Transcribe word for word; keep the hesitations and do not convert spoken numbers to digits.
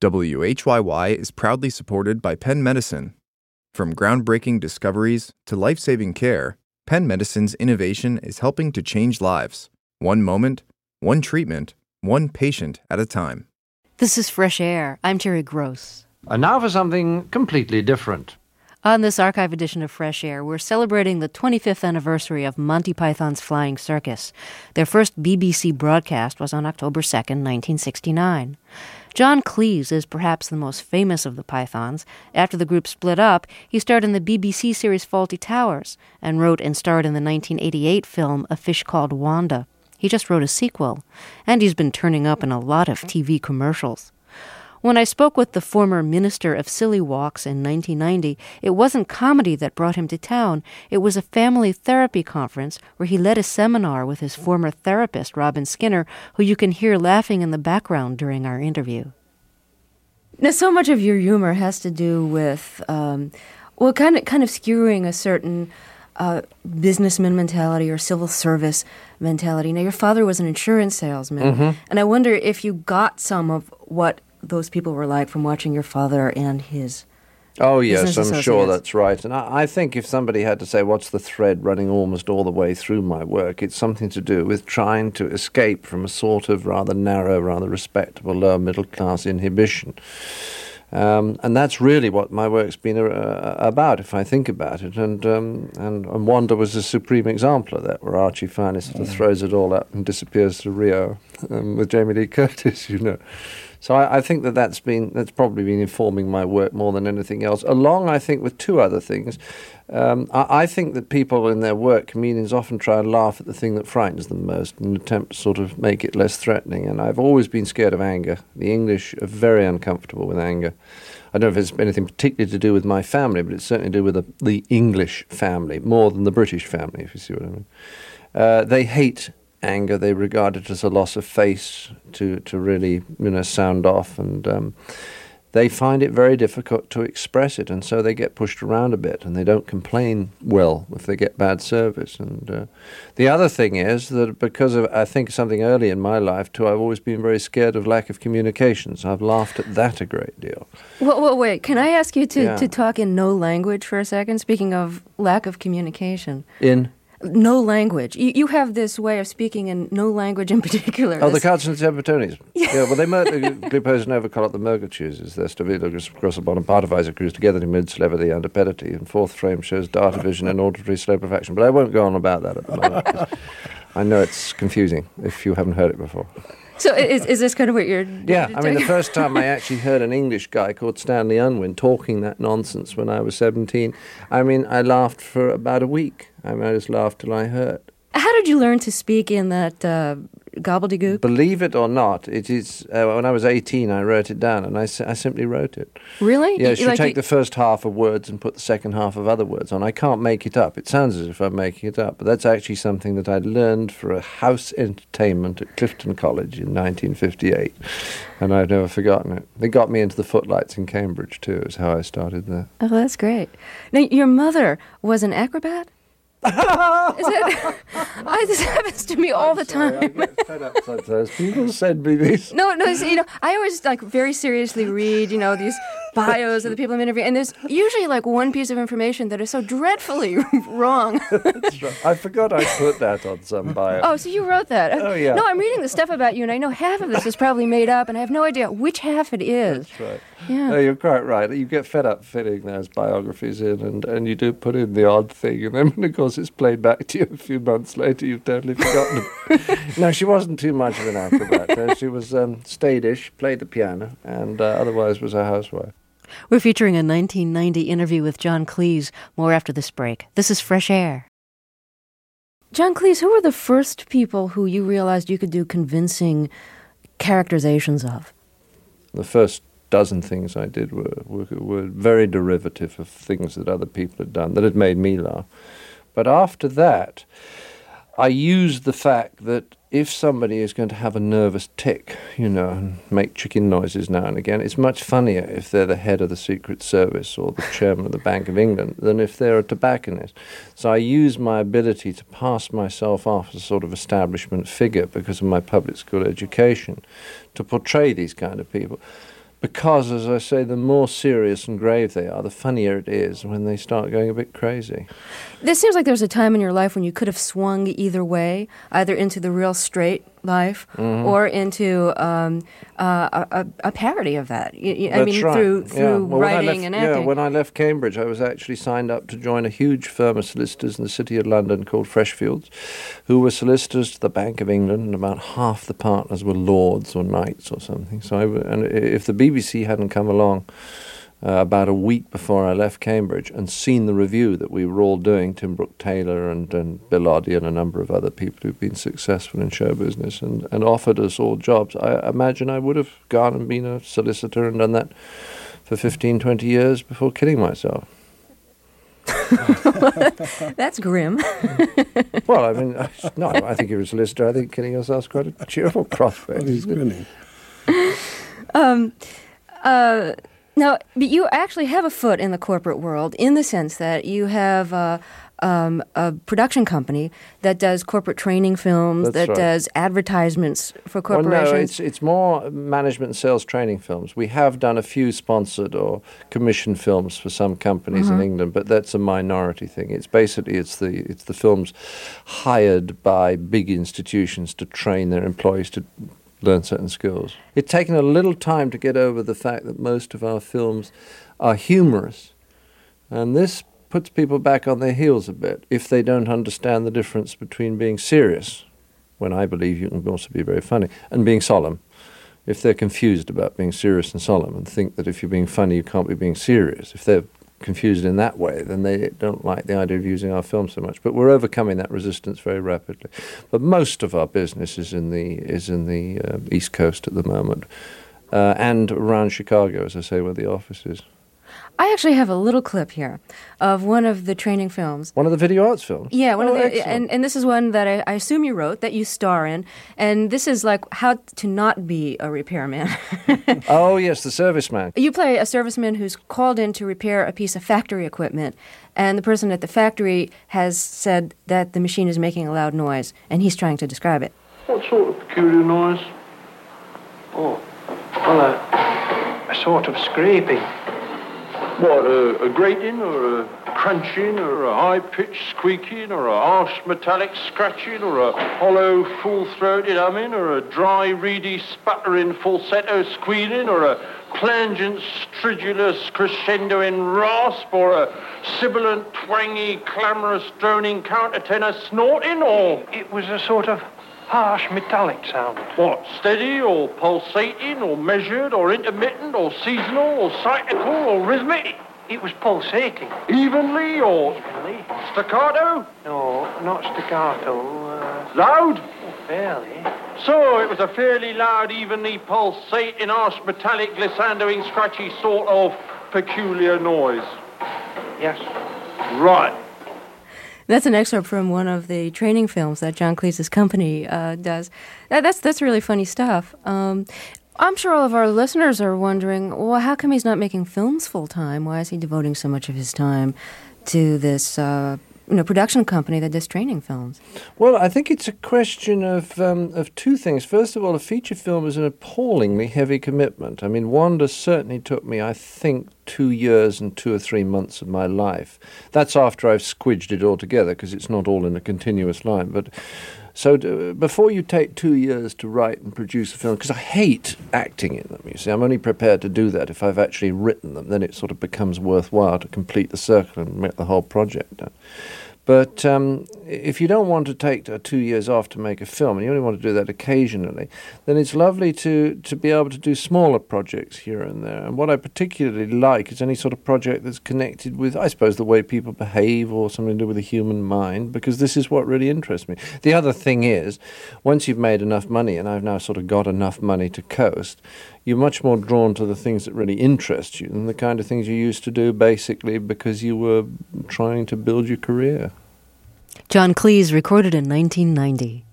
W H Y Y is proudly supported by Penn Medicine. From groundbreaking discoveries to life-saving care, Penn Medicine's innovation is helping to change lives, one moment, one treatment, one patient at a time. This is Fresh Air. I'm Terry Gross. And now for something completely different. On this archive edition of Fresh Air, we're celebrating the twenty-fifth anniversary of Monty Python's Flying Circus. Their first B B C broadcast was on October second, nineteen sixty-nine. John Cleese is perhaps the most famous of the Pythons. After the group split up, he starred in the B B C series Fawlty Towers and wrote and starred in the nineteen eighty-eight film A Fish Called Wanda. He just wrote a sequel, and he's been turning up in a lot of T V commercials. When I spoke with the former minister of Silly Walks in nineteen ninety, it wasn't comedy that brought him to town. It was a family therapy conference where he led a seminar with his former therapist, Robin Skinner, who you can hear laughing in the background during our interview. Now, so much of your humor has to do with, um, well, kind of, kind of skewering a certain uh, businessman mentality or civil service mentality. Now, your father was an insurance salesman, mm-hmm. and I wonder if you got some of what those people were like from watching your father and his Oh, yes, I'm associates. sure that's right. And I, I think if somebody had to say what's the thread running almost all the way through my work, it's something to do with trying to escape from a sort of rather narrow, rather respectable lower middle class inhibition. Um, and that's really what my work's been uh, about, if I think about it. And, um, and and Wanda was a supreme example of that, where Archie finally sort of throws it all up and disappears to Rio um, with Jamie Lee Curtis, you know. So I, I think that that's been that's probably been informing my work more than anything else. Along, I think, with two other things. Um, I, I think that people in their work, comedians, often try and laugh at the thing that frightens them most and attempt to sort of make it less threatening. And I've always been scared of anger. The English are very uncomfortable with anger. I don't know if it's anything particularly to do with my family, but it's certainly to do with the, the English family, more than the British family, if you see what I mean. Uh, they hate anger. They regard it as a loss of face to, to really, you know, sound off, and um, they find it very difficult to express it, and so they get pushed around a bit, and they don't complain well if they get bad service. And uh, the other thing is that because of, I think, something early in my life too, I've always been very scared of lack of communications. I've laughed at that a great deal. Well, well wait, can I ask you to, Yeah. to talk in no language for a second, speaking of lack of communication? In? No language. You, you have this way of speaking in no language in particular. Oh, this... the Cards and Tempatones. Yeah, well, they murder Glipos Nova Colot the Murgachuses. Their Stavilo Grossa Bonum Partivisa Cruise together in mid Sleva the Underpedity, and fourth frame shows data vision and auditory slopefaction. But I won't go on about that at the moment, 'cause I know it's confusing if you haven't heard it before. So is is this kind of what you're... Yeah, I mean, the first time I actually heard an English guy called Stanley Unwin talking that nonsense when I was seventeen, I mean, I laughed for about a week. I mean, I just laughed till I hurt. How did you learn to speak in that uh, gobbledygook? Believe it or not, it is, uh, when I was eighteen, I wrote it down, and I, s- I simply wrote it. Really? Yeah, You- you like take you- the first half of words and put the second half of other words on. I can't make it up. It sounds as if I'm making it up, but that's actually something that I learned for a house entertainment at Clifton College in nineteen fifty-eight, and I've never forgotten it. They got me into the Footlights in Cambridge, too, is how I started there. Oh, that's great. Now, your mother was an acrobat? Is it? I, this happens to me all the Sorry, I time. get fed up sometimes. People send me these. No, no, see, you know, I always like very seriously read, you know, these bios of the people I'm interviewing, and there's usually like one piece of information that is so dreadfully wrong. That's right. I forgot I put that on some bio. Oh, so you wrote that? Oh, yeah. No, I'm reading the stuff about you, and I know half of this is probably made up, and I have no idea which half it is. That's right. Yeah. No, you're quite right. You get fed up fitting those biographies in, and, and you do put in the odd thing, and then, of course, it's played back to you a few months later. You've totally forgotten it. No, she wasn't too much of an acrobat. Uh, she was um, staidish, played the piano, and uh, otherwise was a housewife. We're featuring a nineteen ninety interview with John Cleese. More after this break. This is Fresh Air. John Cleese, who were the first people who you realized you could do convincing characterizations of? The first dozen things I did were, were, were very derivative of things that other people had done that had made me laugh. But after that, I used the fact that if somebody is going to have a nervous tic, you know, and make chicken noises now and again, it's much funnier if they're the head of the Secret Service or the chairman of the Bank of England than if they're a tobacconist. So I use my ability to pass myself off as a sort of establishment figure because of my public school education to portray these kind of people. Because, as I say, the more serious and grave they are, the funnier it is when they start going a bit crazy. This seems like there was a time in your life when you could have swung either way, either into the real straight life Mm-hmm. or into um, uh, a, a parody of that. You, you, I That's mean, right. through Yeah. through Well, when I writing left- and Yeah, acting. when I left Cambridge, I was actually signed up to join a huge firm of solicitors in the city of London called Freshfields, who were solicitors to the Bank of England, and about half the partners were lords or knights or something. So, I w- and if the B B C hadn't come along uh, about a week before I left Cambridge and seen the review that we were all doing, Tim Brooke Taylor and, and Bill Oddie and a number of other people who've been successful in show business and, and offered us all jobs, I imagine I would have gone and been a solicitor and done that for fifteen, twenty years before killing myself. That's grim. Well, I mean, I, no, I think if you're a solicitor, I think killing yourself's quite a cheerful prospect. Well, he's grinning. Um, uh, now, but you actually have a foot in the corporate world in the sense that you have uh, um, a production company that does corporate training films, That's that right. does advertisements for Well, corporations. no, it's it's more management and sales training films. We have done a few sponsored or commissioned films for some companies in England, but that's a minority thing. It's basically it's the it's the films hired by big institutions to train their employees to learn certain skills. It's taken a little time to get over the fact that most of our films are humorous, and this puts people back on their heels a bit if they don't understand the difference between being serious, when I believe you can also be very funny, and being solemn. If they're confused about being serious and solemn and think that if you're being funny you can't be being serious, if they're confused in that way, then they don't like the idea of using our film so much. But we're overcoming that resistance very rapidly. But most of our business is in the is in the uh, East Coast at the moment, uh, and around Chicago, as I say, where the office is. I actually have a little clip here of one of the training films. One of the video arts films? Yeah, one Oh, of the, excellent. and, and this is one that I, I assume you wrote, that you star in, and this is like how to not be a repairman. Oh, yes, the serviceman. You play a serviceman who's called in to repair a piece of factory equipment, and the person at the factory has said that the machine is making a loud noise, and he's trying to describe it. What sort of peculiar noise? Oh, well, a, a sort of scraping. What, a, a grating or a crunching or a high-pitched squeaking or a harsh metallic scratching or a hollow full-throated humming or a dry, reedy, sputtering falsetto squealing or a plangent, stridulous crescendoing rasp or a sibilant, twangy, clamorous, droning countertenor snorting or... It was a sort of harsh metallic sound. What, steady or pulsating or measured or intermittent or seasonal or cyclical or rhythmic? It was pulsating. Evenly or Evenly. Staccato? No, not staccato. Uh, loud? Oh, fairly. So it was a fairly loud, evenly pulsating, harsh metallic, glissandoing, scratchy sort of peculiar noise. Yes. Right. That's an excerpt from one of the training films that John Cleese's company uh, does. That, that's that's really funny stuff. Um, I'm sure all of our listeners are wondering, well, how come he's not making films full time? Why is he devoting so much of his time to this uh, you know, production company that does training films? Well, I think it's a question of um, of two things. First of all, a feature film is an appallingly heavy commitment. I mean, Wanda certainly took me, I think, two years and two or three months of my life. That's after I've squidged it all together, because it's not all in a continuous line. But so to, before you take two years to write and produce a film, because I hate acting in them, you see, I'm only prepared to do that if I've actually written them. Then it sort of becomes worthwhile to complete the circle and make the whole project done. But um, if you don't want to take uh, two years off to make a film, and you only want to do that occasionally, then it's lovely to, to be able to do smaller projects here and there. And what I particularly like is any sort of project that's connected with, I suppose, the way people behave or something to do with the human mind, because this is what really interests me. The other thing is, once you've made enough money, and I've now sort of got enough money to coast, you're much more drawn to the things that really interest you than the kind of things you used to do basically because you were trying to build your career. John Cleese recorded in nineteen ninety.